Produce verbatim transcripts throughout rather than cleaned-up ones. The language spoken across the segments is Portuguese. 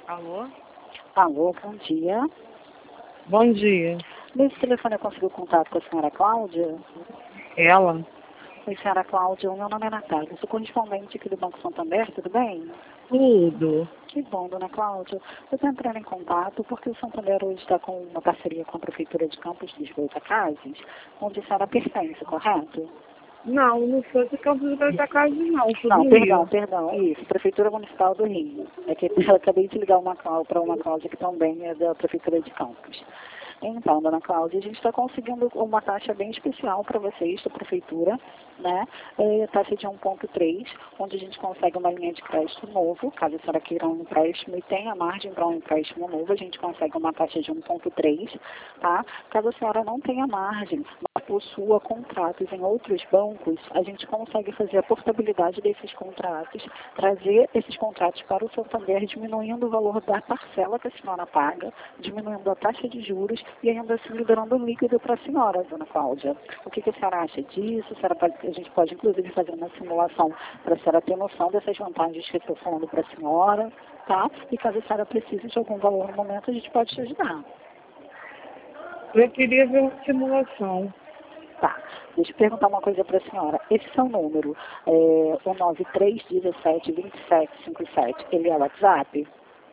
Alô? Alô, bom dia. Bom dia. Nesse telefone eu consegui contato com a senhora Cláudia? Ela? Oi, senhora Cláudia, o meu nome é Natália, eu sou correspondente aqui do Banco Santander, tudo bem? Tudo. Que bom, dona Cláudia. Eu estou entrando em contato porque o Santander hoje está com uma parceria com a Prefeitura de Campos dos Goytacazes, onde a senhora pertence, correto? Não, não sou de Campos do Goytacazes, não. Sou Não, do perdão, Rio. perdão, isso, Prefeitura Municipal do Rio. É que eu acabei de ligar uma para uma Cláudia que também é da Prefeitura de Campos. Então, dona Cláudia, a gente está conseguindo uma taxa bem especial para vocês, da Prefeitura, né? É a taxa de um ponto três, onde a gente consegue uma linha de crédito novo, caso a senhora queira um empréstimo e tenha margem para um empréstimo novo, a gente consegue uma taxa de um ponto três, tá? Caso a senhora não tenha margem, mas possua contratos em outros bancos, a gente consegue fazer a portabilidade desses contratos, trazer esses contratos para o Santander, diminuindo o valor da parcela que a senhora paga, diminuindo a taxa de juros e ainda assim liberando o líquido para a senhora, dona Cláudia. O que, que a senhora acha disso? A, senhora pode, a gente pode, inclusive, fazer uma simulação para a senhora ter noção dessas vantagens que eu estou falando para a senhora, tá? E caso a senhora precise de algum valor no momento, a gente pode te ajudar. Eu queria ver uma simulação. Tá. Deixa eu perguntar uma coisa para a senhora. Esse seu número, é, o nove três um sete, dois sete cinco sete, ele é o WhatsApp?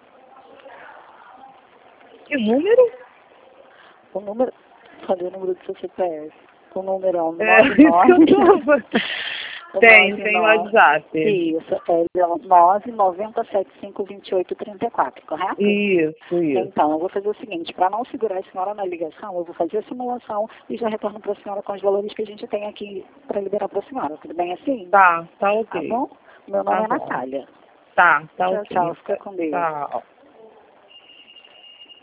Que número? O número... Cadê o número do seu C P F? O número é o É, nove nove... isso que eu tava... Tem, tem o WhatsApp. Isso, ele é o nove nove zero sete cinco dois oito três quatro, correto? Isso, isso. Então, eu vou fazer o seguinte, para não segurar a senhora na ligação, eu vou fazer a simulação e já retorno para a senhora com os valores que a gente tem aqui para liberar para a senhora. Tudo bem assim? Tá, tá Tá ok. bom? Meu nome Tá é bom. Natália. Tá, tá Tchau, ok. tchau. Fica com Deus. Tá.